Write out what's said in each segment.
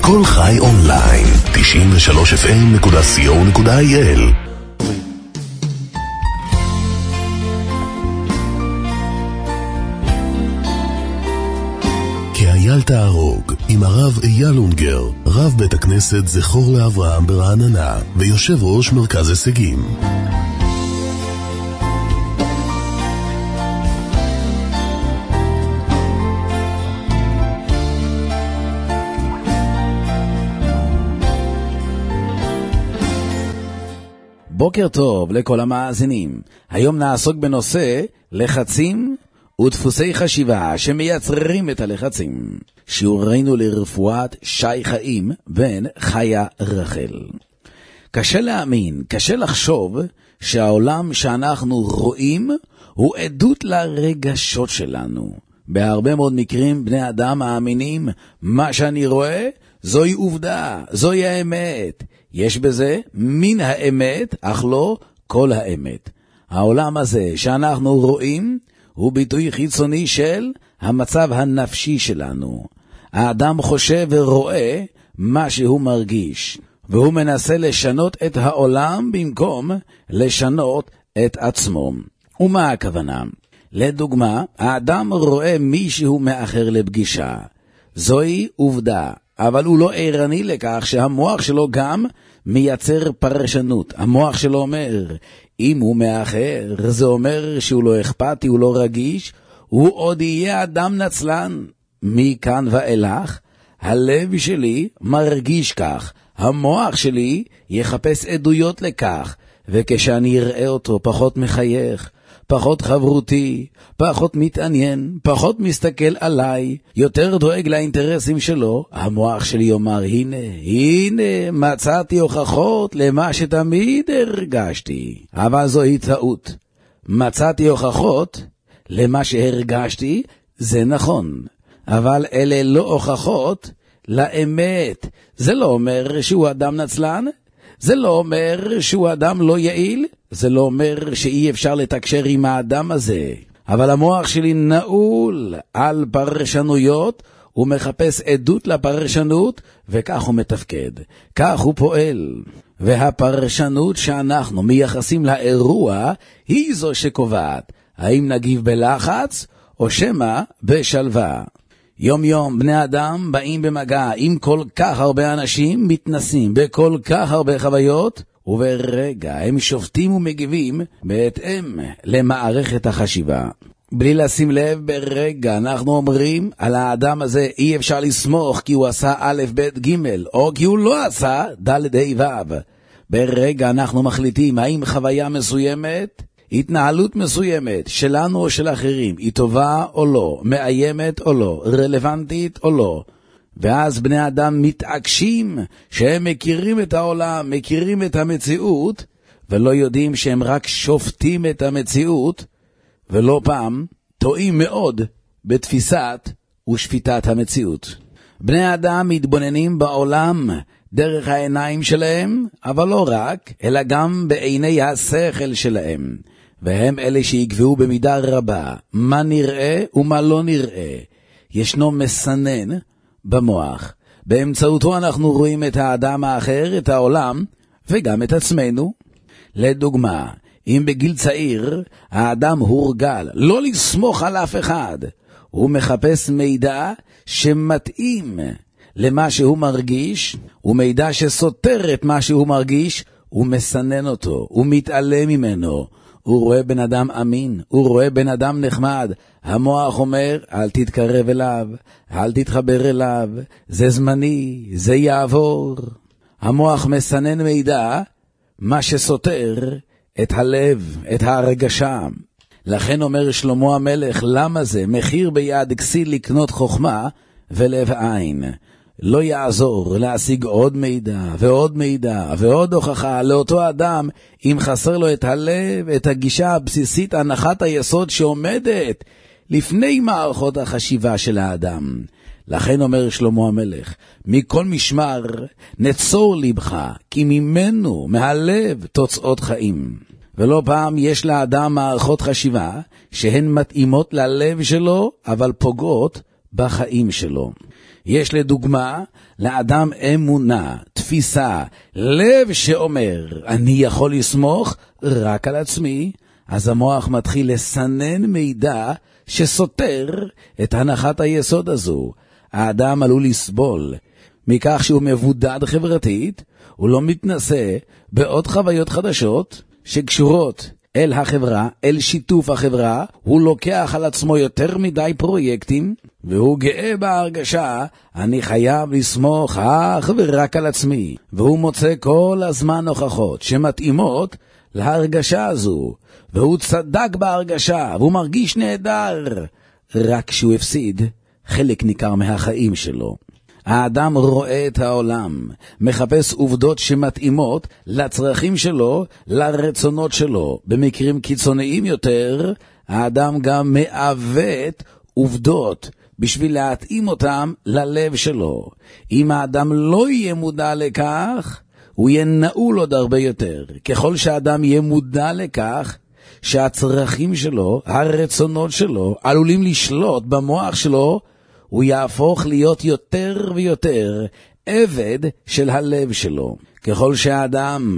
כל חי אונליין, 93fm.co.il. כאייל תהרוג, עם הרב אייל אונגר, רב בית הכנסת זכור לאברהם ברעננה, ויושב ראש מרכז הישגים. בוקר טוב לכל המאזינים. היום נעסוק בנושא לחצים ודפוסי חשיבה שמייצרים את הלחצים. שיעורנו לרפואת שי חיים בן חיה רחל. קשה להאמין, קשה לחשוב שהעולם שאנחנו רואים הוא עדות לרגשות שלנו. בהרבה מאוד מקרים בני אדם מאמינים, מה שאני רואה זוהי עובדה, זוהי האמת. יש בזה מן האמת, אך לא כל האמת. העולם הזה שאנחנו רואים הוא ביטוי חיצוני של המצב הנפשי שלנו. האדם חושב ורואה מה שהוא מרגיש, והוא מנסה לשנות את העולם במקום לשנות את עצמו. ומה הכוונה? לדוגמה, האדם רואה מישהו מאחר לפגישה. זוהי עובדה, אבל הוא לא ערני לכך שהמוח שלו גם מייצר פרשנות. המוח שלו אומר, אם הוא מאחר, זה אומר שהוא לא אכפתי, הוא לא רגיש, הוא עוד יהיה אדם נצלן. מכאן ואילך, הלב שלי מרגיש כך, המוח שלי יחפש עדויות לכך, וכשאני אראה אותו פחות מחייך, פחות חברותי, פחות מתעניין, פחות מסתכל עליי, יותר דואג לאינטרסים שלו, המוח שלי יאמר, הנה, מצאתי הוכחות למה שתמיד הרגשתי. אבל זוהי טעות. מצאתי הוכחות למה שהרגשתי, זה נכון. אבל אלה לא הוכחות לאמת. זה לא אומר שהוא אדם נצלן, זה לא אומר שהוא אדם לא יעיל, זה לא אומר שאי אפשר לתקשר עם האדם הזה. אבל המוח שלי נעול על פרשנויות, הוא מחפש עדות לפרשנות, וכך הוא מתפקד, כך הוא פועל. והפרשנות שאנחנו מייחסים לאירוע, היא זו שקובעת, האם נגיב בלחץ, או שמה בשלווה. יום יום בני אדם באים במגע עם כל כך הרבה אנשים, מתנסים בכל כך הרבה חוויות, וברגע הם שופטים ומגיבים בהתאם למערכת החשיבה. בלי לשים לב, ברגע אנחנו אומרים על האדם הזה אי אפשר לסמוך כי הוא עשה א' ב' ג' או כי הוא לא עשה ד' ה' ו'. ברגע אנחנו מחליטים האם חוויה מסוימת, התנהלות מסוימת שלנו או של אחרים היא טובה או לא, מאיימת או לא, רלוונטית או לא. ואז בני אדם מתעקשים שהם מכירים את העולם, מכירים את המציאות, ולא יודעים שהם רק שופטים את המציאות, ולא פעם טועים מאוד בתפיסת ושפיטת המציאות. בני אדם מתבוננים בעולם דרך העיניים שלהם, אבל לא רק, אלא גם בעיני השכל שלהם. והם אלה שיקבעו במידה רבה מה נראה ומה לא נראה. ישנו מסנן במוח. באמצעותו אנחנו רואים את האדם האחר, את העולם, וגם את עצמנו. לדוגמה, אם בגיל צעיר האדם הורגל לא לסמוך על אף אחד, הוא מחפש מידע שמתאים למה שהוא מרגיש, ומידע שסותר את מה שהוא מרגיש, הוא מסנן אותו, הוא מתעלם ממנו. הוא רואה בן אדם אמין, הוא רואה בן אדם נחמד. המוח אומר, אל תתקרב אליו, אל תתחבר אליו, זה זמני, זה יעבור. המוח מסנן מידע, מה שסותר את הלב, את ההרגשה. לכן אומר שלמה המלך, למה זה מחיר ביד כסיל לקנות חוכמה ולב עין. לא יעזור להשיג עוד מידע ועוד מידע ועוד הוכחה לאותו אדם אם חסר לו את הלב, את הגישה הבסיסית, הנחת היסוד שעומדת לפני מערכות החשיבה של האדם. לכן אומר שלמה המלך, מכל משמר נצור לבך, כי ממנו, מהלב, תוצאות חיים. ולא פעם יש לאדם מערכות חשיבה שהן מתאימות ללב שלו, אבל פוגעות בחיים שלו. יש לדוגמה לאדם אמונה, תפיסה, לב שאומר, אני יכול לסמוך רק על עצמי, אז המוח מתחיל לסנן מידע שסותר את הנחת היסוד הזו. האדם עלול לסבול מכך שהוא מבודד חברתית, הוא לא מתנסה בעוד חוויות חדשות שקשורות אל החברה, אל שיתוף החברה, הוא לוקח על עצמו יותר מדי פרויקטים, והוא גאה בהרגשה, אני חייב לסמוך אך ורק על עצמי, והוא מוצא כל הזמן הוכחות שמתאימות להרגשה הזו, והוא צדק בהרגשה, והוא מרגיש נהדר, רק שהוא הפסיד חלק ניכר מהחיים שלו. האדם רואה את העולם, מחפש עובדות שמתאימות לצרכים שלו, לרצונות שלו. במקרים קיצוניים יותר, האדם גם מעוות עובדות בשביל להתאים אותם ללב שלו. אם האדם לא יהיה מודע לכך, הוא יהיה נעול עוד הרבה יותר. ככל שהאדם יהיה מודע לכך, שהצרכים שלו, הרצונות שלו, עלולים לשלוט במוח שלו, הוא יהפוך להיות יותר ויותר עבד של הלב שלו. ככל שהאדם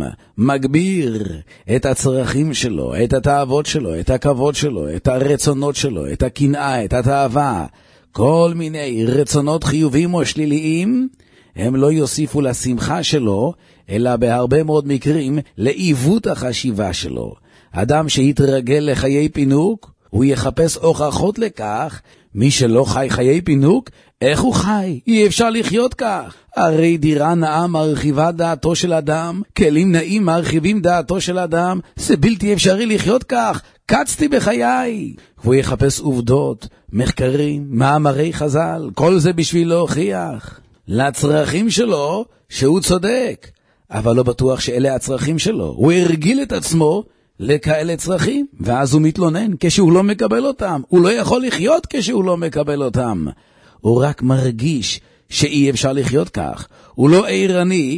מגביר את הצרכים שלו, את התאוות שלו, את הכבוד שלו, את הרצונות שלו, את הקנאה, את התאווה, כל מיני רצונות חיוביים או שליליים, הם לא יוסיפו לשמחה שלו, אלא בהרבה מאוד מקרים לעיוות החשיבה שלו. אדם שהתרגל לחיי פינוק, הוא יחפש הוכחות לכך. מי שלא חי חיי פינוק, איך הוא חי? אי אפשר לחיות כך. הרי דירה נאה מרחיבה דעתו של אדם, כלים נאים מרחיבים דעתו של אדם, זה בלתי אפשרי לחיות כך, קצתי בחיי. הוא יחפש עובדות, מחקרים, מאמרי חז"ל, כל זה בשביל להוכיח לצרכים שלו שהוא צודק, אבל לא בטוח שאלה הצרכים שלו. הוא הרגיל את עצמו לכאלה צרכים, ואז הוא מתלונן כשהוא לא מקבל אותם. הוא לא יכול לחיות כשהוא לא מקבל אותם. הוא רק מרגיש שאי אפשר לחיות כך. הוא לא עירני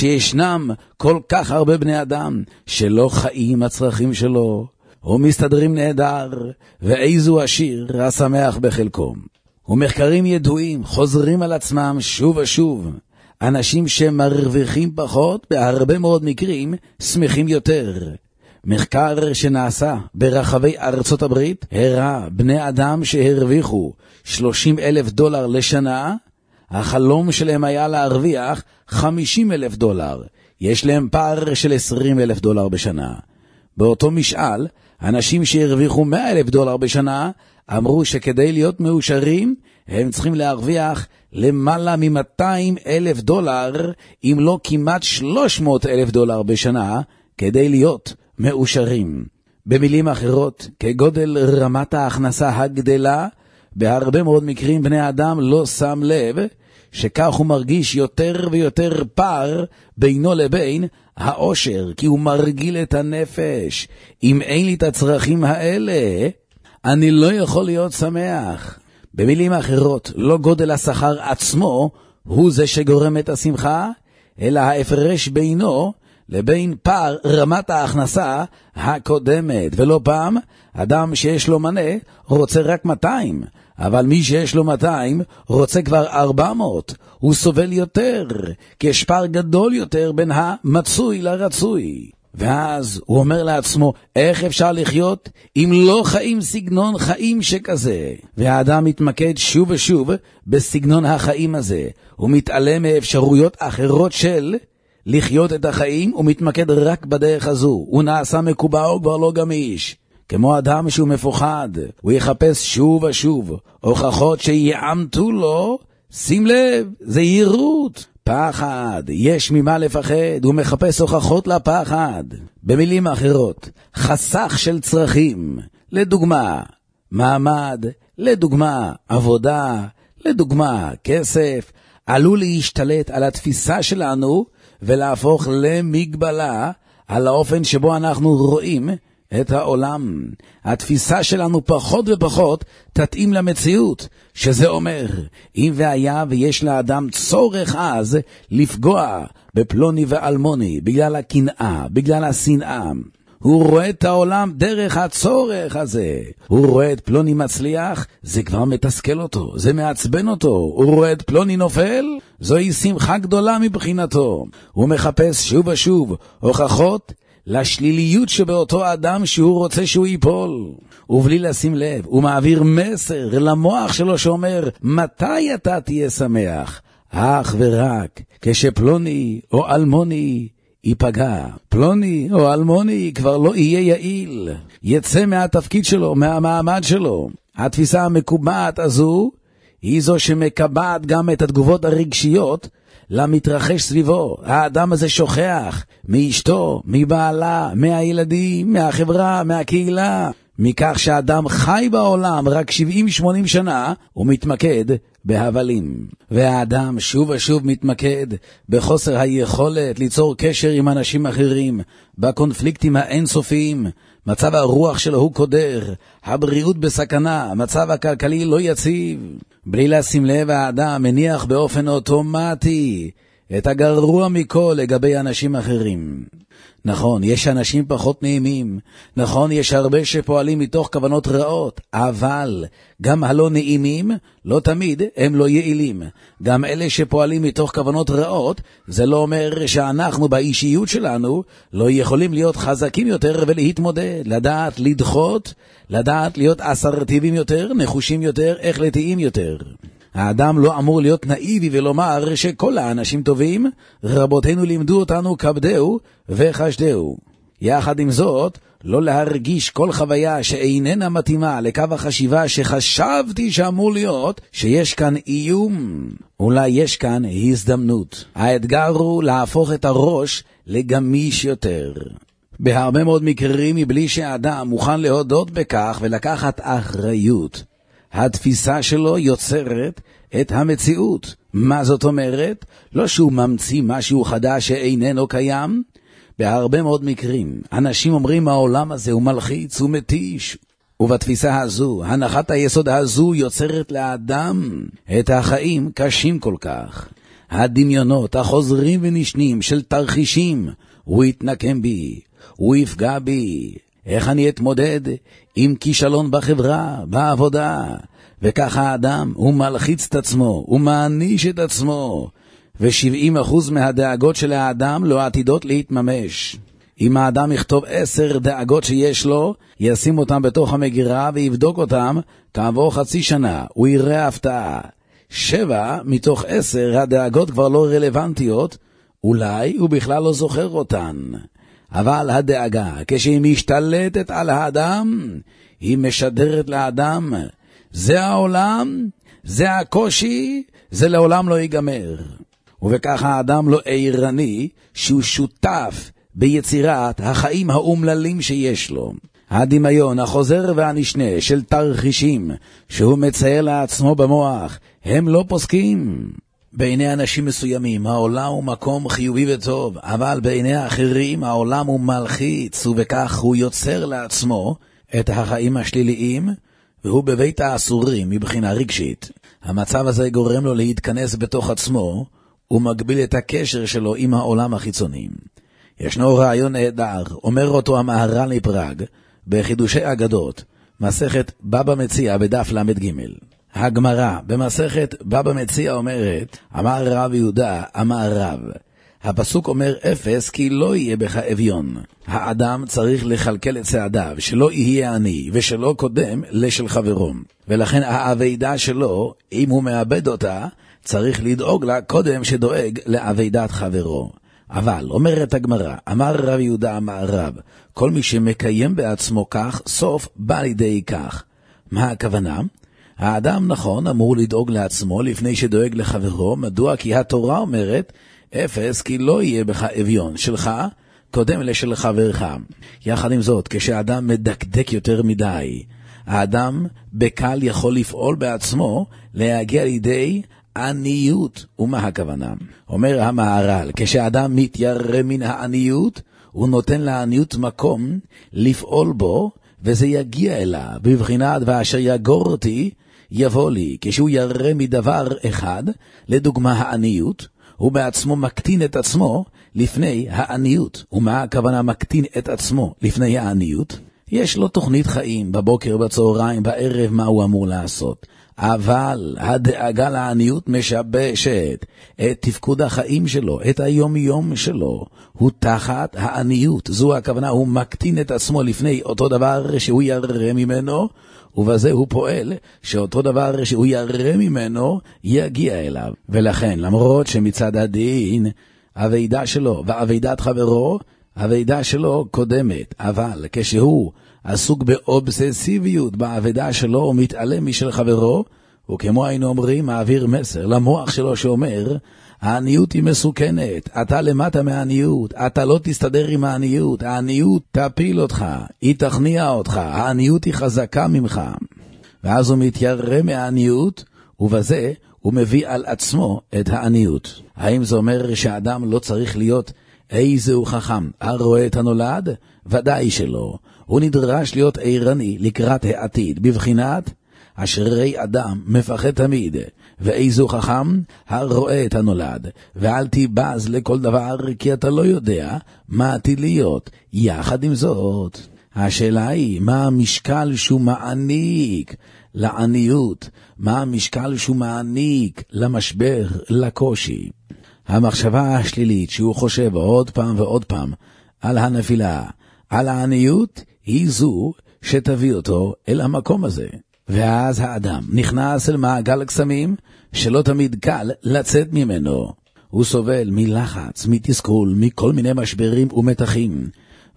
שישנם כל כך הרבה בני אדם שלא חיים הצרכים שלו, ומסתדרים נהדר, ואיזו עשיר השמח בחלקו. ומחקרים ידועים חוזרים על עצמם שוב ושוב. אנשים שמרוויחים פחות, בהרבה מאוד מקרים, שמחים יותר. מחקר שנעשה ברחבי ארצות הברית הראה בני אדם שהרוויחו $30,000 לשנה, החלום שלהם היה להרוויח $50,000. יש להם פער של $20,000 בשנה. באותו משאל, אנשים שהרוויחו $100,000 בשנה אמרו שכדי להיות מאושרים הם צריכים להרוויח למעלה $200,000, אם לא כמעט $300,000 בשנה, כדי להיות מאושרים. במילים אחרות, כגודל רמת ההכנסה הגדלה, בהרבה מאוד מקרים בני אדם לא שם לב שכך הוא מרגיש יותר ויותר פער בינו לבין האושר, כי הוא מרגיל את הנפש. אם אין לי את הצרכים האלה, אני לא יכול להיות שמח. במילים אחרות, לא גודל השכר עצמו הוא זה שגורם את השמחה, אלא ההפרש בינו לבין פער רמת ההכנסה הקודמת. ולא פעם, אדם שיש לו מנה רוצה רק 200, אבל מי שיש לו 200 רוצה כבר 400. הוא סובל יותר, כי יש פער גדול יותר בין המצוי לרצוי. ואז הוא אומר לעצמו, איך אפשר לחיות אם לא חיים סגנון חיים שכזה? והאדם מתמקד שוב ושוב בסגנון החיים הזה. הוא מתעלם מאפשרויות אחרות של לחיות את החיים, הוא מתמקד רק בדרך הזו. הוא נעשה מקובע, הוא כבר לא גמיש. כמו אדם שהוא מפוחד, הוא יחפש שוב ושוב הוכחות שיעמתו לו. שים לב, זה יהירות, פחד, יש ממה לפחד, הוא מחפש הוכחות לפחד. במילים אחרות, חסך של צרכים, לדוגמה מעמד, לדוגמה עבודה, לדוגמה כסף, עלול להשתלט על התפיסה שלנו ולהפוך למגבלה על האופן שבו אנחנו רואים את העולם. התפיסה שלנו פחות ופחות תתאים למציאות, שזה אומר, אם והיה ויש לאדם צורך אז לפגוע בפלוני ואלמוני, בגלל הקנאה, בגלל השנאה, הוא רואה את העולם דרך הצורך הזה. הוא רואה את פלוני מצליח, זה כבר מתסכל אותו, זה מעצבן אותו. הוא רואה את פלוני נופל, זוהי שמחה גדולה מבחינתו. הוא מחפש שוב ושוב הוכחות לשליליות שבאותו אדם שהוא רוצה שהוא ייפול. ובלי לשים לב, הוא מעביר מסר למוח שלו שאומר, מתי אתה תהיה שמח? אך ורק כשפלוני או אלמוני ייפגע. פלוני או אלמוני כבר לא יהיה יעיל, יצא מהתפקיד שלו, מהמעמד שלו. התפיסה המקובעת הזו היא זו שמקבעת גם את התגובות הרגשיות למתרחש סביבו. האדם הזה שוכח מאשתו, מבעלה, מהילדים, מהחברה, מהקהילה, מכך שהאדם חי בעולם רק 70-80 שנה, הוא מתמקד בהבלים. והאדם שוב ושוב מתמקד בחוסר היכולת ליצור קשר עם אנשים אחרים, בקונפליקטים האינסופיים. מצב הרוח שלו הוא קודר, הבריאות בסכנה, מצב הכלכלי לא יציב. בלי לשים לב, האדם מניח באופן אוטומטי את הגרוע מכל לגבי אנשים אחרים. נכון, יש אנשים פחות נעימים, נכון, יש הרבה שפועלים מתוך כוונות רעות, אבל גם הלא נעימים לא תמיד הם לא יעילים. גם אלה שפועלים מתוך כוונות רעות, זה לא אומר שאנחנו באישיות שלנו לא יכולים להיות חזקים יותר ולהתמודד, לדעת לדחות, לדעת להיות אסרטיביים יותר, נחושים יותר, החלטיים יותר. האדם לא אמור להיות נאיבי ולומר שכל האנשים טובים, רבותינו לימדו אותנו כבדהו וחשדהו. יחד עם זאת, לא להרגיש כל חוויה שאיננה מתאימה לקו החשיבה שחשבתי שאמור להיות, שיש כאן איום. אולי יש כאן הזדמנות. האתגר הוא להפוך את הראש לגמיש יותר. בהרבה מאוד מקרים מבלי שהאדם מוכן להודות בכך ולקחת אחריות. התפיסה שלו יוצרת את המציאות. מה זאת אומרת? לא שהוא ממציא משהו חדש שאיננו קיים. בהרבה מאוד מקרים אנשים אומרים העולם הזה הוא מלחיץ, הוא מתיש. ובתפיסה הזו, הנחת היסוד הזו יוצרת לאדם את החיים קשים כל כך. הדמיונות החוזרים ונשנים של תרחישים, הוא יתנקם בי, הוא יפגע בי. איך אני אתמודד עם כישלון בחברה, בעבודה? וככה האדם הוא מלחיץ את עצמו, הוא מעניש את עצמו, ו70% מהדאגות של האדם לא עתידות להתממש. אם האדם יכתוב 10 דאגות שיש לו, ישים אותם בתוך המגירה ויבדוק אותם, כעבור חצי שנה הוא יראה הפתעה. 7 מתוך 10 הדאגות כבר לא רלוונטיות, אולי הוא בכלל לא זוכר אותן. אבל הדאגה, כשהיא משתלטת על האדם, היא משדרת לאדם, זה העולם, זה הקושי, זה לעולם לא ייגמר. ובכך האדם לא עירני שהוא שותף ביצירת החיים האומללים שיש לו. הדמיון החוזר והנשנה של תרחישים שהוא מצייר לעצמו במוח, הם לא פוסקים. בעיני אנשים מסוימים העולם הוא מקום חיובי וטוב, אבל בעיני האחרים העולם הוא מלחיץ, ובכך הוא יוצר לעצמו את החיים השליליים, והוא בבית האסורים מבחינה רגשית. המצב הזה גורם לו להתכנס בתוך עצמו, ומגביל את הקשר שלו עם העולם החיצוני. ישנו רעיון נהדר, אומר אותו המהר"ל מפראג, בחידושי אגדות, מסכת בבא מציעא בדף למ"ג. הגמרא במסכת בבא מציעא אומרת, אמר רב יהודה, אמר רב, הפסוק אומר 0 כי לא יהיה בך אביון. האדם צריך לכלכל את צעדיו, שלא יהיה עני ושלא קודם לשל חברו. ולכן העבידה שלו, אם הוא מאבד אותה, צריך לדאוג לה קודם שדואג לעבידת חברו. אבל, אומרת הגמרא, אמר רב יהודה אמר רב, כל מי שמקיים בעצמו כך, סוף בא לידי כך. מה הכוונה? האדם נכון אמור לדאוג לעצמו לפני שדואג לחברו. מדוע? כי התורה אומרת 0 כי לא יהיה בך אביון, שלך קודם לשל חברך. יחד עם זאת, כשאדם מדקדק יותר מדי, האדם בקל יכול לפעול בעצמו להגיע לידי עניות. ומה הכוונה? אומר המהר"ל, כשאדם מתיירא מן העניות, הוא נותן לעניות מקום לפעול בו, וזה יגיע אליו בבחינת ואשר יגור אותי יבוא לי. כשהוא ירא מדבר אחד, לדוגמה העניות, הוא בעצמו מקטין את עצמו לפני העניות. ומה הכוונה מקטין את עצמו לפני העניות? יש לו תוכנית חיים, בבוקר, בצהריים, בערב, מה הוא אמור לעשות. אבל הדאגה לעניות משבשת את תפקוד החיים שלו, את היום-יום שלו. הוא תחת העניות. זו הכוונה, הוא מקטין את עצמו לפני אותו דבר שהוא ירא ממנו, ובזה הוא פועל שאותו דבר שהוא ירא ממנו יגיע אליו. ולכן, למרות שמצד הדין, הוועידה שלו והוועידת חברו, הוועידה שלו קודמת, אבל כשהוא עסוק באובססיביות בעבודה שלו ומתעלם משל חברו, וכמו היינו אומרים, מעביר מסר למוח שלו שאומר, העניות היא מסוכנת, אתה למטה מהעניות, אתה לא תסתדר עם העניות, העניות תפיל אותך, היא תכניע אותך, העניות היא חזקה ממך. ואז הוא מתיירא מהעניות, ובזה הוא מביא על עצמו את העניות. האם זה אומר שהאדם לא צריך להיות איזהו חכם הרואה את הנולד? ודאי שלא. הוא נדרש להיות ערני לקראת העתיד, בבחינת אשרי אדם מפחד תמיד, ואיזהו חכם הרואה את הנולד, ואל תיבז לכל דבר, כי אתה לא יודע מה עתיד להיות. יחד עם זאת, השאלה היא, מה המשקל שהוא מעניק לעניות? מה המשקל שהוא מעניק למשבר, לקושי? המחשבה השלילית שהוא חושב עוד פעם ועוד פעם על הנפילה, על העניות, היא זו שתביא אותו אל המקום הזה. ואז האדם נכנס אל מעגל קסמים שלא תמיד קל לצאת ממנו. הוא סובל מלחץ, מתסכול, מכל מיני משברים ומתחים.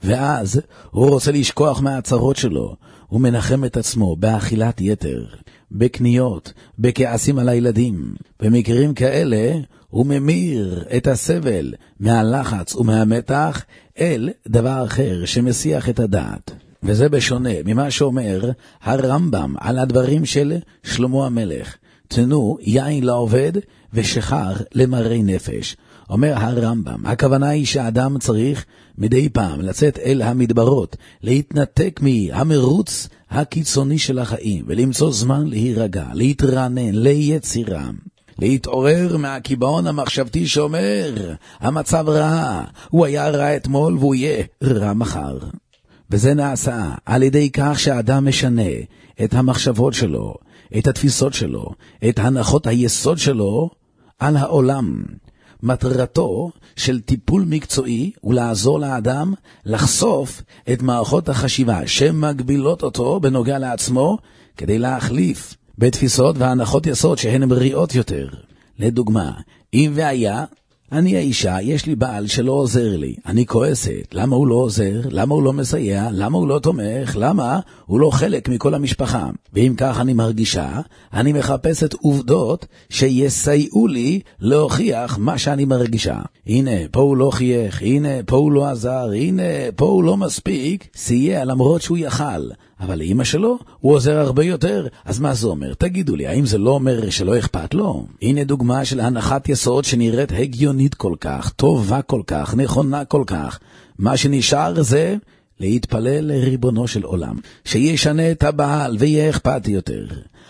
ואז הוא רוצה לשכוח מהצרות שלו. הוא מנחם את עצמו באכילת יתר, בקניות, בכעסים על הילדים. במקרים כאלה הוא ממיר את הסבל מהלחץ ומהמתח אל דבר אחר שמסיח את הדעת. וזה בשונה ממה שאומר הרמב"ם על הדברים של שלמה המלך. תנו יין לעובד ושחר למרי נפש. אומר הרמב"ם, הכוונה היא שהאדם צריך מדי פעם לצאת אל המדברות, להתנתק מהמרוץ הקיצוני של החיים, ולמצוא זמן להירגע, להתרענן, ליצירה. להתעורר מהקיבעון המחשבתי שאומר, המצב רע, הוא היה רע אתמול והוא יהיה רע מחר. וזה נעשה על ידי כך שהאדם משנה את המחשבות שלו, את התפיסות שלו, את הנחות היסוד שלו על העולם. מטרתו של טיפול מקצועי הוא לעזור לאדם לחשוף את מערכות החשיבה שמגבילות אותו בנוגע לעצמו, כדי להחליף בתפיסות והנחות יסוד שהן בריאות יותר. לדוגמה, אם והיה, אני האישה, יש לי בעל שלא עוזר לי, אני כועסת, למה הוא לא עוזר, למה הוא לא מסייע, למה הוא לא תומך, למה הוא לא חלק מכל המשפחה. ואם כך אני מרגישה, אני מחפשת עובדות שיסייעו לי להוכיח מה שאני מרגישה. הנה, פה הוא לא חייך, הנה, פה הוא לא עזר, הנה, פה הוא לא מספיק, סייע למרות שהוא יכל. אבל לאמא שלו הוא עוזר הרבה יותר. אז מה זה אומר? תגידו לי, האם זה לא אומר שלא אכפת לו? הנה דוגמה של הנחת יסוד שנראית הגיונית כל כך, טובה כל כך, נכונה כל כך. מה שנשאר זה להתפלל לריבונו של עולם, שישנה את הבעל ויהיה אכפתי יותר.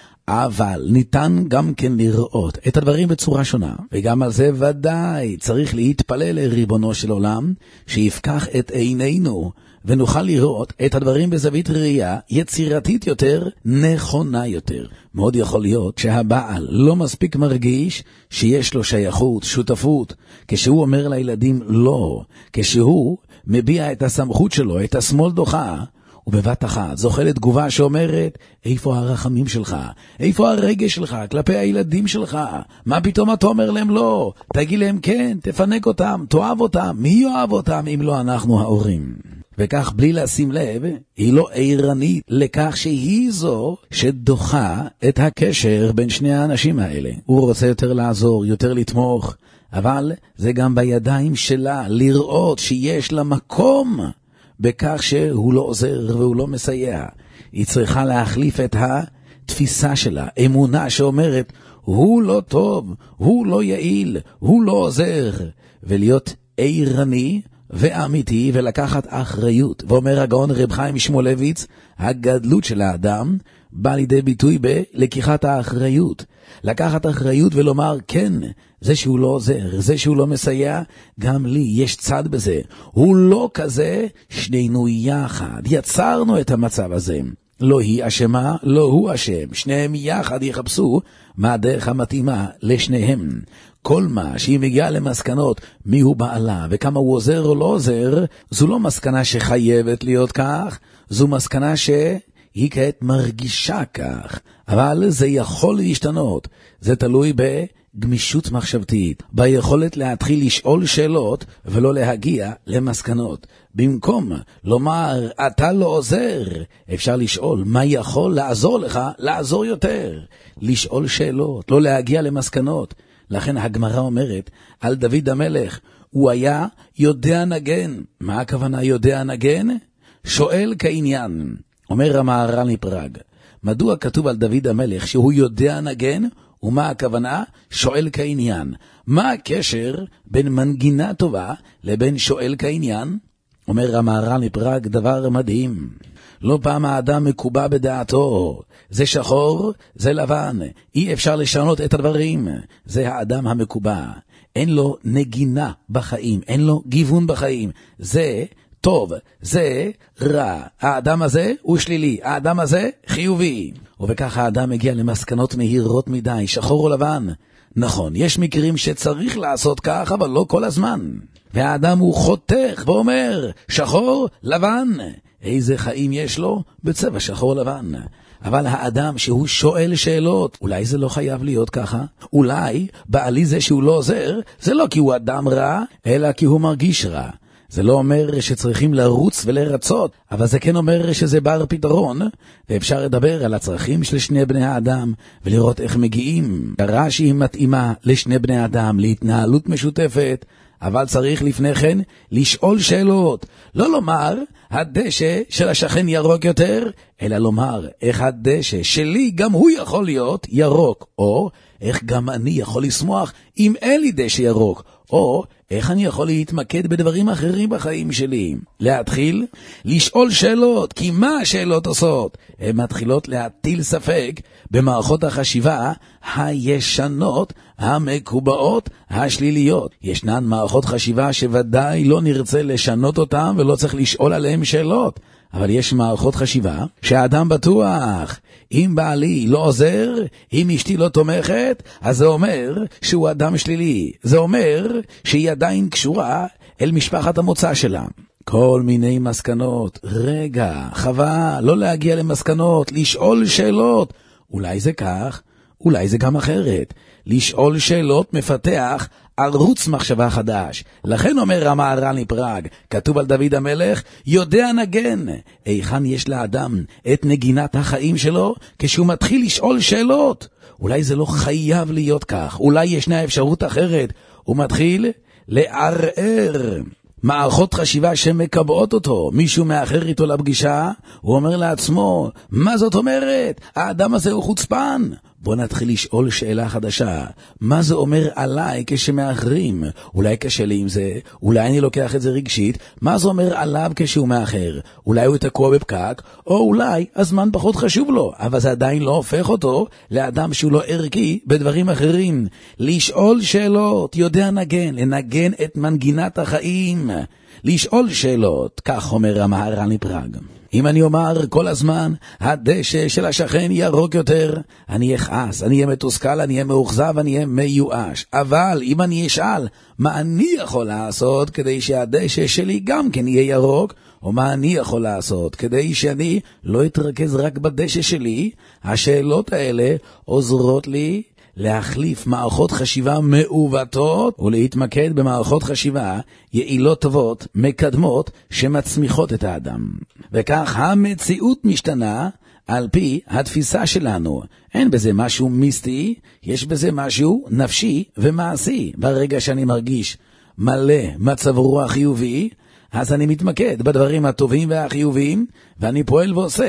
אבל ניתן גם כן לראות את הדברים בצורה שונה, וגם על זה ודאי צריך להתפלל לריבונו של עולם, שיפקח את עינינו, ונוכל לראות את הדברים בזווית ראייה יצירתית יותר, נכונה יותר. מאוד יכול להיות שהבעל לא מספיק מרגיש שיש לו שייכות, שותפות, כשהוא אומר לילדים לא, כשהוא מביע את הסמכות שלו, את השמאל דוחה, ובבת אחת זוכה תגובה שאומרת, איפה הרחמים שלך? איפה הרגש שלך כלפי הילדים שלך? מה פתאום אתה אומר להם לא? תגיד להם כן, תפנק אותם, תאהב אותם. מי יאהב אותם אם לא אנחנו ההורים? וכך בלי לשים לב, היא לא עירנית לכך שהיא זו שדוחה את הקשר בין שני האנשים האלה. הוא רוצה יותר לעזור, יותר לתמוך, אבל זה גם בידיים שלה לראות שיש לה מקום בכך שהוא לא עוזר והוא לא מסייע. היא צריכה להחליף את התפיסה שלה, אמונה שאומרת, הוא לא טוב, הוא לא יעיל, הוא לא עוזר, ולהיות עירני ואמיתי ולקחת אחריות. ואומר הגאון רב חיים שמואלביץ, הגדלות של האדם בא לידי ביטוי בלקיחת האחריות. לקחת אחריות ולומר, כן, זה שהוא לא עוזר, זה שהוא לא מסייע, גם לי יש צד בזה. הוא לא כזה, שנינו יחד. יצרנו את המצב הזה. לא היא אשמה, לא הוא אשם. שניהם יחד יחפשו מה הדרך המתאימה לשניהם. כל מה שהיא מגיעה למסקנות מי הוא בעלה וכמה הוא עוזר או לא עוזר, זו לא מסקנה שחייבת להיות כך, זו מסקנה שהיא כעת מרגישה כך. אבל זה יכול להשתנות. זה תלוי בגמישות מחשבתית, ביכולת להתחיל לשאול שאלות ולא להגיע למסקנות. במקום לומר, אתה לא עוזר, אפשר לשאול, מה יכול לעזור לך לעזור יותר? לשאול שאלות, לא להגיע למסקנות. לכן הגמרא אומרת על דוד המלך, הוא היה יודע נגן. מה הכוונה יודע נגן? שואל כעניין. אומר המהר"ל מפראג, מדוע כתוב על דוד המלך שהוא יודע נגן? ומה הכוונה? שואל כעניין. מה הקשר בין מנגינה טובה לבין שואל כעניין? אומר המהר"ל מפראג דבר מדהים. לא פעם האדם מקובע בדעתו. זה שחור, זה לבן. אי אפשר לשנות את הדברים. זה האדם המקובע. אין לו נגינה בחיים, אין לו גיוון בחיים. זה טוב, זה רע. האדם הזה הוא שלילי, האדם הזה חיובי. ובכך האדם מגיע למסקנות מהירות מדי, שחור או לבן. נכון, יש מקרים שצריך לעשות כך, אבל לא כל הזמן. והאדם הוא חותך ואומר, שחור, לבן. איזה חיים יש לו? בצבע שחור לבן. אבל האדם שהוא שואל שאלות, אולי זה לא חייב להיות ככה? אולי בעלי זה שהוא לא עוזר, זה לא כי הוא אדם רע, אלא כי הוא מרגיש רע. זה לא אומר שצריכים לרוץ ולרצות, אבל זה כן אומר שזה בר פתרון, ואפשר לדבר על הצרכים של שני בני האדם, ולראות איך מגיעים. קרה שהיא מתאימה לשני בני האדם, להתנהלות משותפת, אבל צריך לפני כן לשאול שאלות. לא לומר, הדשא של השכן ירוק יותר, אלא לומר, איך הדשא שלי גם הוא יכול להיות ירוק, או איך גם אני יכול לשמוח אם אין לי דשא ירוק, או איך אני יכול להתמקד בדברים אחרים בחיים שלי. להתחיל לשאול שאלות, כי מה השאלות עושות? הן מתחילות להטיל ספק במערכות החשיבה הישנות, המקובעות, השליליות. ישנן מערכות חשיבה שוודאי לא נרצה לשנות אותן ולא צריך לשאול עליהן שאלות. אבל יש מערכות חשיבה שהאדם בטוח, אם בעלי לא עוזר, אם אשתי לא תומכת, אז זה אומר שהוא אדם שלילי. זה אומר שהיא עדיין קשורה אל משפחת המוצא שלה. כל מיני מסקנות. רגע, חבל, לא להגיע למסקנות, לשאול שאלות. אולי זה כך, אולי זה גם אחרת. לשאול שאלות מפתח ערוץ מחשבה חדש. לכן אומר המהר"ל מפראג, כתוב על דוד המלך, יודע נגן. היכן יש לאדם את נגינת החיים שלו? כשהוא מתחיל לשאול שאלות. אולי זה לא חייב להיות כך, אולי ישנה אפשרות אחרת. הוא מתחיל לערער מערכות חשיבה שמקבעות אותו. מישהו מאחר איתו לפגישה, הוא אומר לעצמו, מה זאת אומרת? האדם הזה הוא חוצפן. בוא נתחיל לשאול שאלה חדשה. מה זה אומר עליי כשמאחרים? אולי קשה לי עם זה, אולי אני לוקח את זה רגשית. מה זה אומר עליו כשהוא מאחר? אולי הוא תקוע בפקק, או אולי הזמן פחות חשוב לו, אבל זה עדיין לא הופך אותו לאדם שהוא לא ערכי בדברים אחרים. לשאול שאלות, יודע נגן, לנגן את מנגינת החיים. לשאול שאלות, כך אומר המהר"ל מפראג. אם אני אומר כל הזמן, הדשא של השכן ירוק יותר, אני אכעס, אני אהיה מתוסכל, אני אהיה מאוכזב, אני אהיה מיואש. אבל אם אני אשאל, מה אני יכול לעשות כדי שהדשא שלי גם כן יהיה ירוק, או מה אני יכול לעשות כדי שאני לא אתרכז רק בדשא שלי, השאלות האלה עוזרות לי להחליף מערכות חשיבה מעוותות ולהתמקד במערכות חשיבה יעילות טובות, מקדמות, שמצמיחות את האדם. וכך המציאות משתנה על פי התפיסה שלנו. אין בזה משהו מיסטי, יש בזה משהו נפשי ומעשי. ברגע שאני מרגיש מלא מצב רוח חיובי, אז אני מתמקד בדברים הטובים והחיוביים, ואני פועל ועושה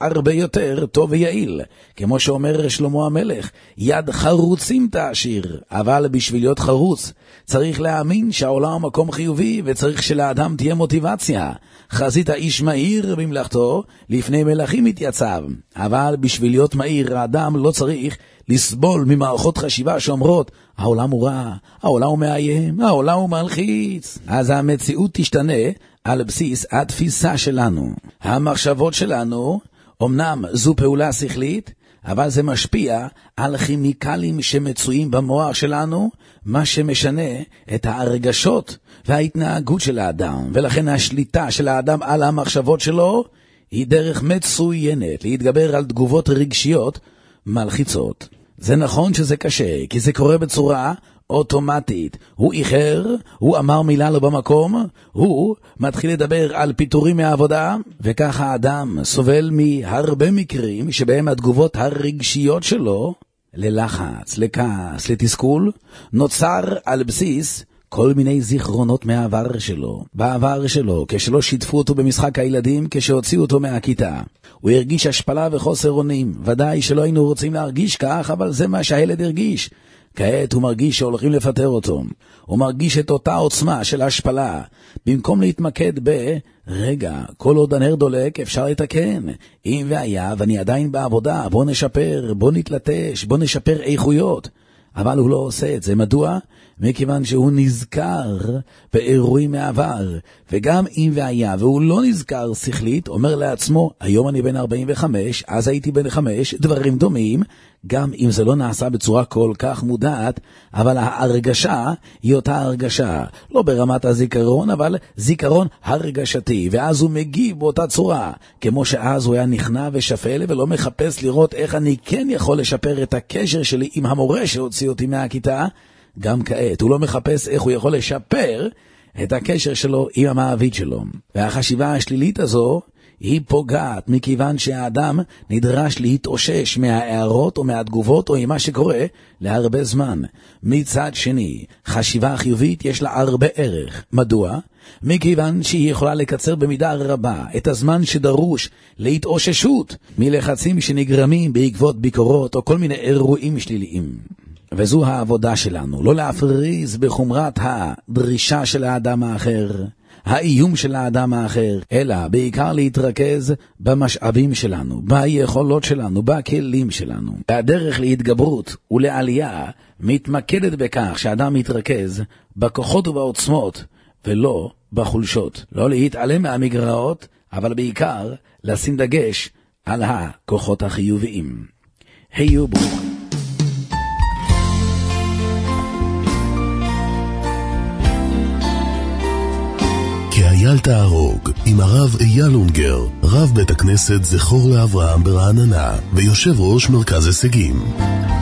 הרבה יותר טוב ויעיל. כמו שאומר שלמה המלך, יד חרוצים תעשיר, אבל בשביל להיות חרוץ צריך להאמין שהעולם מקום חיובי, וצריך שלאדם תהיה מוטיבציה. חזית האיש מהיר במלאכתו, לפני מלכים מתייצב. אבל בשביל להיות מהיר, האדם לא צריך לסבול ממערכות חשיבה שאומרות, העולם הוא רע, העולם הוא מאיים, העולם הוא מלחיץ. אז המציאות תשתנה על בסיס התפיסה שלנו. המחשבות שלנו, אמנם זו פעולה שכלית, אבל זה משפיע על כימיקלים שמצויים במוח שלנו, מה שמשנה את הרגשות וההתנהגות של האדם. ולכן השליטה של האדם על המחשבות שלו היא דרך מצוינת להתגבר על תגובות רגשיות מלחיצות. זה נכון שזה קשה, כי זה קורה בצורה אוטומטית. הוא איחר, הוא אמר מילה לא במקום, הוא מתחיל לדבר על פיטורים מהעבודה, וככה האדם סובל מהרבה מקרים שבהם התגובות הרגשיות שלו ללחץ, לכעס, לתסכול, נוצר על בסיס כל מיני זיכרונות מהעבר שלו. בעבר שלו, כשלא שיתפו אותו במשחק הילדים, כשהוציאו אותו מהכיתה, הוא הרגיש השפלה וחוסר אונים. ודאי שלא היינו רוצים להרגיש כך, אבל זה מה שהילד הרגיש. כעת הוא מרגיש שהולכים לפטר אותו. הוא מרגיש את אותה עוצמה של השפלה. במקום להתמקד רגע, כל עוד הנר דולק אפשר לתקן. אם והיה ואני עדיין בעבודה, בוא נשפר, בוא נתלטש, בוא נשפר איכויות. אבל הוא לא עושה את זה. מדוע? מכיוון שהוא נזכר באירועים מהעבר. וגם אם והיה והוא לא נזכר שכלית, אומר לעצמו, היום אני בן 45, אז הייתי בן 5, דברים דומים. גם אם זה לא נעשה בצורה כל כך מודעת, אבל ההרגשה היא אותה הרגשה. לא ברמת הזיכרון, אבל זיכרון הרגשתי. ואז הוא מגיב באותה צורה. כמו שאז הוא היה נכנע ושפל, ולא מחפש לראות איך אני כן יכול לשפר את הקשר שלי עם המורה שהוציא אותי מהכיתה. גם כעת הוא לא מחפש איך הוא יכול לשפר את הקשר שלו עם המעביד שלו. והחשיבה השלילית הזו היא פוגעת, מכיוון שהאדם נדרש להתאושש מההערות או מהתגובות או ממה שקורה להרבה זמן. מצד שני, חשיבה חיובית יש לה הרבה ערך. מדוע? מכיוון שהיא יכולה לקצר במידה רבה את הזמן שדרוש להתאוששות מלחצים שנגרמים בעקבות ביקורות או כל מיני אירועים שליליים. וזו העבודה שלנו, לא להפריז בחומרת הדרישה של האדם האחר, האיום של האדם האחר, אלא בעיקר להתרכז במשאבים שלנו, ביכולות שלנו, בכלים שלנו. הדרך להתגברות ולעלייה מתמקדת בכך שאדם מתרכז בכוחות ובעוצמות ולא בחולשות. לא להתעלם מהמגרעות, אבל בעיקר לשים דגש על הכוחות החיוביים. היו ברוכים. כאייל תהרוג עם הרב אייל אונגר, רב בית הכנסת זכור לאברהם ברעננה ויושב ראש מרכז הישגים.